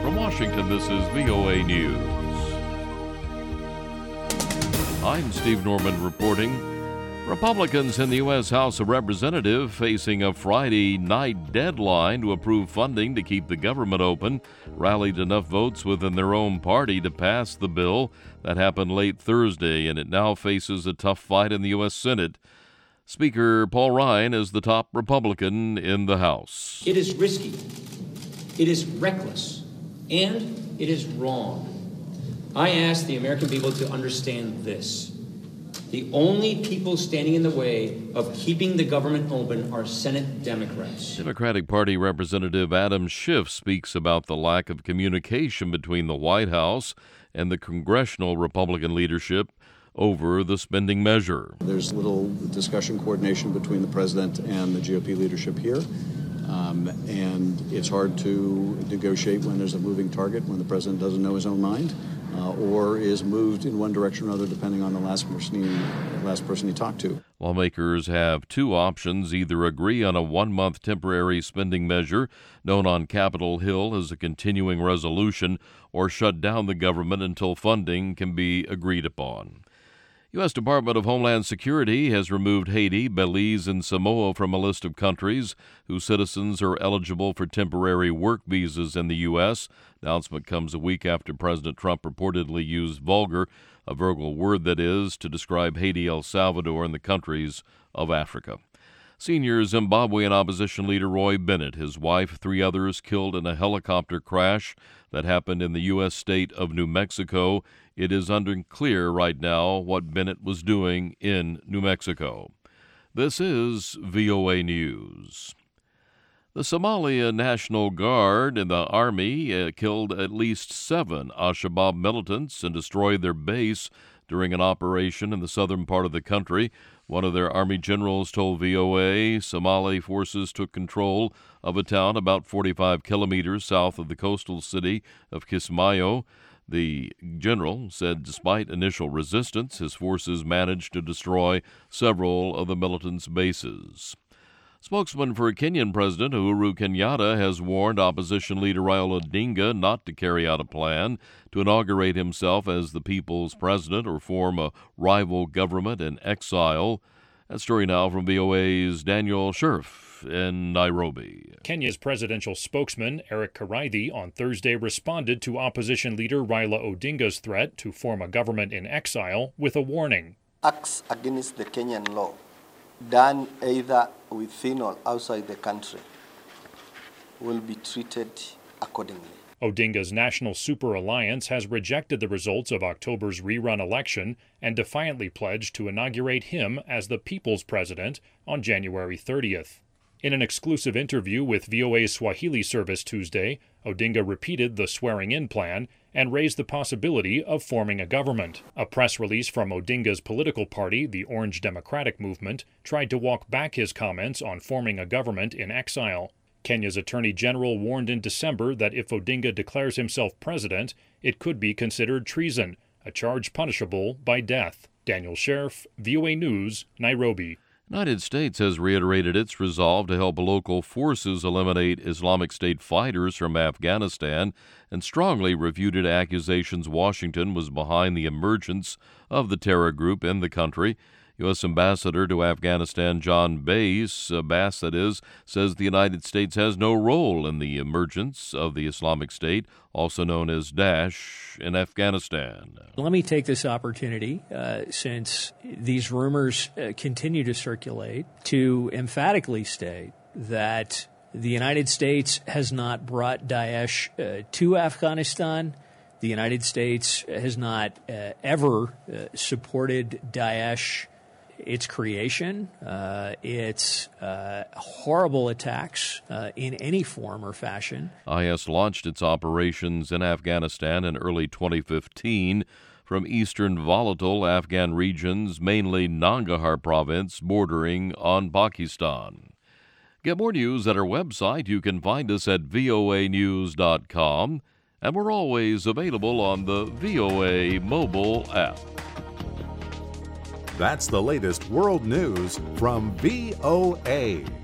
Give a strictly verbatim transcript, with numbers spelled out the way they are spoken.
From Washington, this is V O A News. I'm Steve Norman reporting. Republicans in the U S House of Representatives facing a Friday night deadline to approve funding to keep the government open rallied enough votes within their own party to pass the bill. That happened late Thursday, and it now faces a tough fight in the U S Senate. Speaker Paul Ryan is the top Republican in the House. It is risky, it is reckless, and it is wrong. I ask the American people to understand this. The only people standing in the way of keeping the government open are Senate Democrats. Democratic Party Representative Adam Schiff speaks about the lack of communication between the White House and the congressional Republican leadership over the spending measure. There's little discussion coordination between the president and the G O P leadership here. Um, and it's hard to negotiate when there's a moving target, when the president doesn't know his own mind, uh, or is moved in one direction or another depending on the last person he, last person he talked to. Lawmakers have two options: either agree on a one-month temporary spending measure known on Capitol Hill as a continuing resolution, or shut down the government until funding can be agreed upon. U S Department of Homeland Security has removed Haiti, Belize, and Samoa from a list of countries whose citizens are eligible for temporary work visas in the U S. Announcement comes a week after President Trump reportedly used vulgar, a verbal word that is, to describe Haiti, El Salvador, and the countries of Africa. Senior Zimbabwean opposition leader Roy Bennett, his wife, three others killed in a helicopter crash that happened in the U S state of New Mexico. It is unclear right now what Bennett was doing in New Mexico. This is V O A News. The Somalia National Guard and the Army uh, killed at least seven al-Shabaab militants and destroyed their base during an operation in the southern part of the country. One of their Army generals told V O A Somali forces took control of a town about forty-five kilometers south of the coastal city of Kismayo. The general said despite initial resistance, his forces managed to destroy several of the militants' bases. Spokesman for Kenyan President Uhuru Kenyatta has warned opposition leader Raila Odinga not to carry out a plan to inaugurate himself as the people's president or form a rival government in exile. That story now from V O A's Daniel Scherf in Nairobi. Kenya's presidential spokesman, Eric Karaidi, on Thursday responded to opposition leader Raila Odinga's threat to form a government in exile with a warning. Acts against the Kenyan law, done either within or outside the country, will be treated accordingly. Odinga's National Super Alliance has rejected the results of October's rerun election and defiantly pledged to inaugurate him as the people's president on January thirtieth. In an exclusive interview with V O A's Swahili service Tuesday, Odinga repeated the swearing-in plan and raised the possibility of forming a government. A press release from Odinga's political party, the Orange Democratic Movement, tried to walk back his comments on forming a government in exile. Kenya's Attorney General warned in December that if Odinga declares himself president, it could be considered treason, a charge punishable by death. Daniel Scherf, V O A News, Nairobi. The United States has reiterated its resolve to help local forces eliminate Islamic State fighters from Afghanistan and strongly refuted accusations Washington was behind the emergence of the terror group in the country. U S Ambassador to Afghanistan John Bass, uh, Bass that is, says the United States has no role in the emergence of the Islamic State, also known as Daesh, in Afghanistan. Let me take this opportunity, uh, since these rumors uh, continue to circulate, to emphatically state that the United States has not brought Daesh uh, to Afghanistan. The United States has not uh, ever uh, supported Daesh, its creation, uh, its uh, horrible attacks uh, in any form or fashion. I S launched its operations in Afghanistan in early twenty fifteen from eastern volatile Afghan regions, mainly Nangarhar province, bordering on Pakistan. Get more news at our website. You can find us at V O A news dot com, and we're always available on the V O A mobile app. That's the latest world news from V O A.